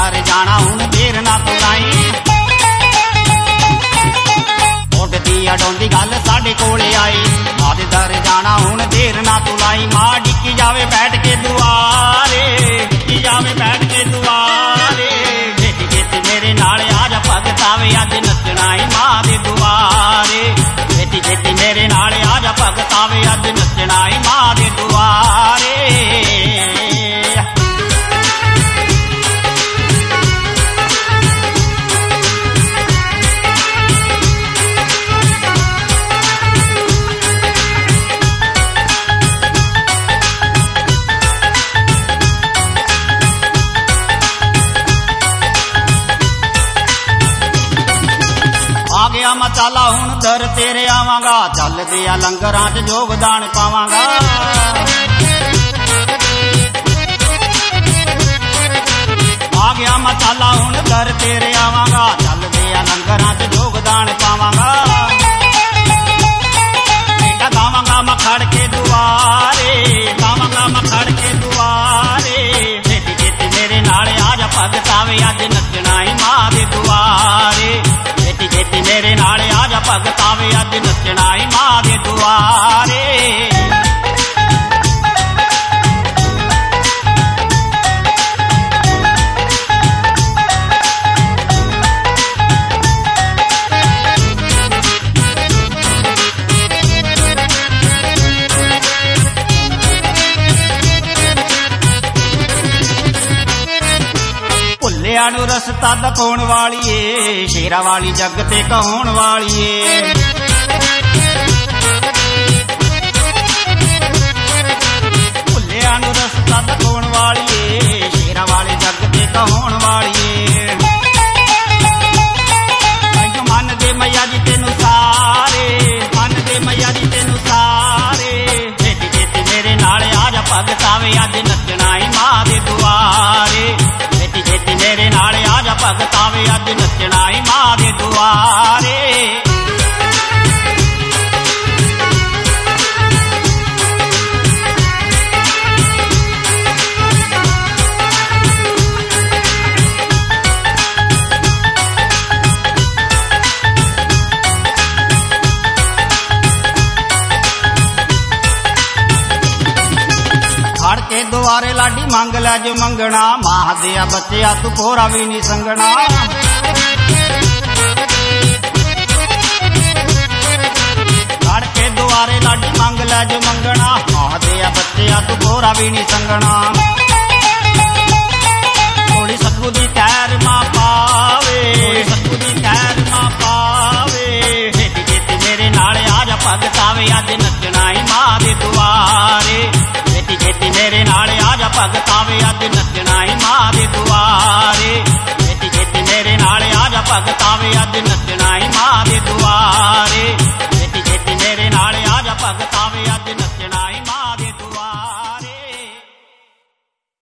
दर जाना हुण देर ना तू लाई। उडदी अडोंदी गल साडे कोले आई, मां दे दर जाना हुण देर ना तू लाई। मां डिक्की जावे बैठ के दुआरे, डिक्की जावे बैठ के दुआरे। छेती छेती मेरे नाल आजा भगत आवे अज नचना ही मां दे दुआरे। छेती छेती मेरे नाल आजा भगत आवे अज नचना ही मां दे दुआरे। आ गया मचाला हुण दर तेरे आवांगा, चलदे आ लंगरां च योगदान पावांगा। आ गया मचाला हुण दर तेरे आवांगा, चलदे आ लंगरां च योगदान पावांगा। बेटा गावांगा मैं खड़ के दुआरे, गावांगा मैं खड़ के दुआरे। छेती छेती मेरे नाल आजा भगत आवे अज नचना ही मां दे दुआरे। छेती छेती मेरे नाल आजा भगत आवे अज नचना ही मां दे दुआरे। भुल्लिया नू रस्ता दिखाउण वाली ए, शेरा वाली जग ते कहाउण वाली ए। भुल्लिया नू रस्ता दिखाउण वाली ए, शेरा वाली जग ते कहाउण वाली ए। मन दे मैया जी तेनू सारे, मन दे मैया जी तेनू सारे। छेती छेती मेरे नाल आजा भगत आवे अज नचना ही मां दे दुआरे। छेती छेती मेरे नाल आजा भगत आवे अज नचना ही मां दे दुआरे। खड़ के दुआरे लाडी मंग लै जो मंगना, मां दिया बच्चिया तू कोरा भी नहीं संगना। खड़ के दुआरे लाडी मंग लै जो मंगना, मां दिया बच्चिया तू कोरा भी नहीं संगना। थोड़ी सतगुर दी खैर मां पावे, थोड़ी सतगुर दी खैर मां पावे। छेती छेती मेरे नाल आजा भगत आवे अज नचना ही मां दे दुआरे। छेती छेती मेरे नाल आजा भगत आवे अज नचना ही मां दे दुआरे। छेती छेती मेरे नाल आजा भगत आवे अज नचना ही मां दे दुआरे। छेती छेती मेरे नाल आजा भगत आवे अज